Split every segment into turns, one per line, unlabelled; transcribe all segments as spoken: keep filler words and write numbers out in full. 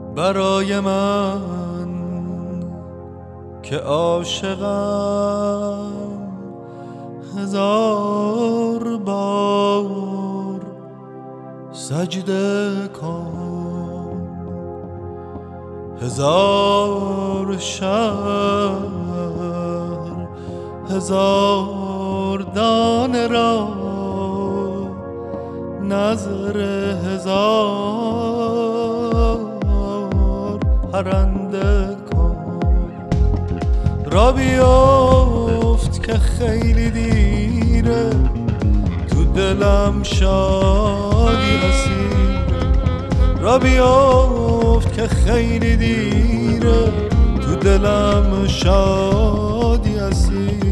برای من که عاشقم هزار بار سجده کن، هزار شهر هزار دانه را نظر هزار پرنده کن. را بیفت که خیلی دیره، تو دلم شادی اسیره. را بیفت که خیلی دیره، تو دلم شادی اسیره.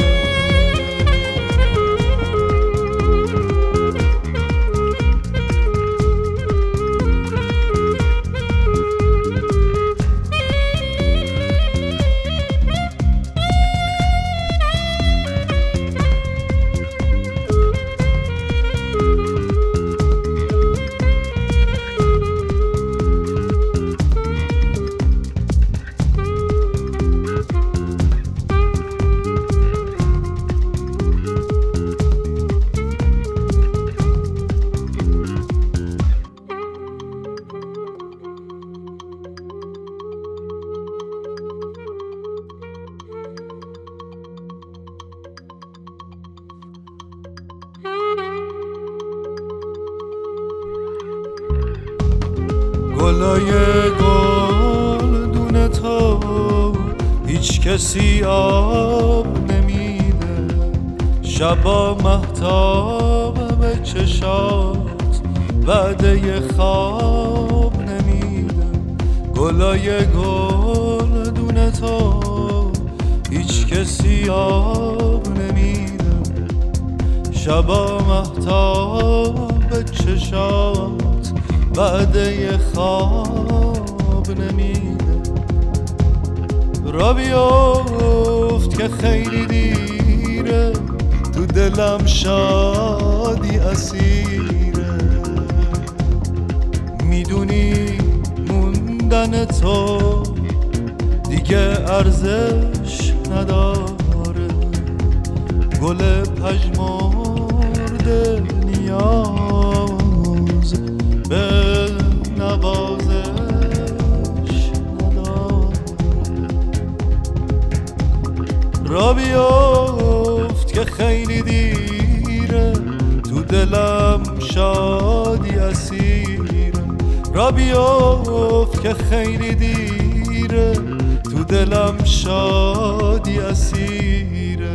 گلای گلدون تو هیچ کسی آب نمیده، شبا مهتاب به چشات وعده خواب نمیده. گلای گلدون تو هیچ کسی آب نمیده، شبا مهتاب به چشات وعده خواب نمیده. را بیفت که خیلی دیره، تو دلم شادی اسیره. میدونی موندن تو دیگه ارزش نداره، گل پژمرده نیاز به نوازش نداره. را بیفت که خیلی دیره، تو دلم شادی اسیره. را بیفت که خیلی دیره، تو دلم شادی اسیره.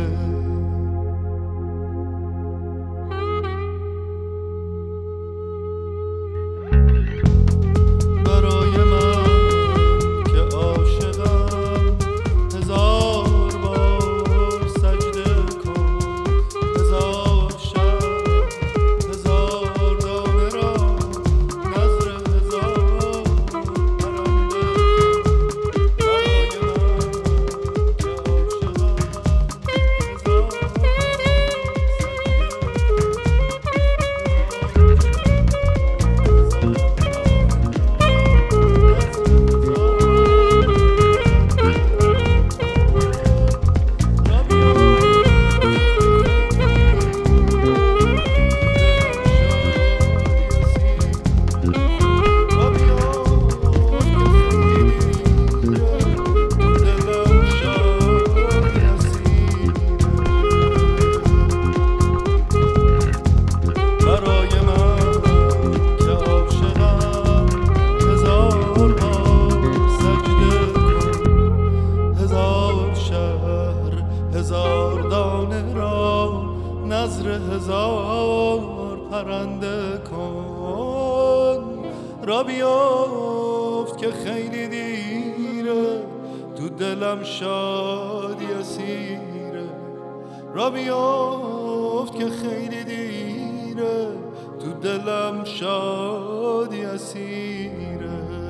هزار دانه را نظر هزار پرنده کن. را بیفت که خیلی دیره، تو دلم شادی اسیره. را بیفت که خیلی دیره، تو دلم شادی اسیره.